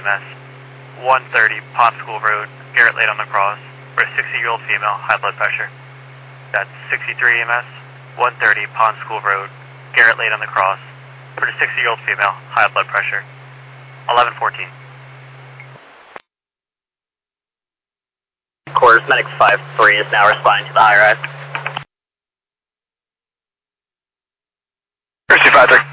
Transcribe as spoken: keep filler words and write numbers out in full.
M S. one thirty Pond School Road, Garrett Lane on the cross, for a sixty-year-old female, high blood pressure. That's sixty-three E M S, one thirty Pond School Road, Garrett Lane on the cross, for a sixty-year-old female, high blood pressure. eleven fourteen. Quarters, Medic five three is now responding to the high rise. Mercy five three.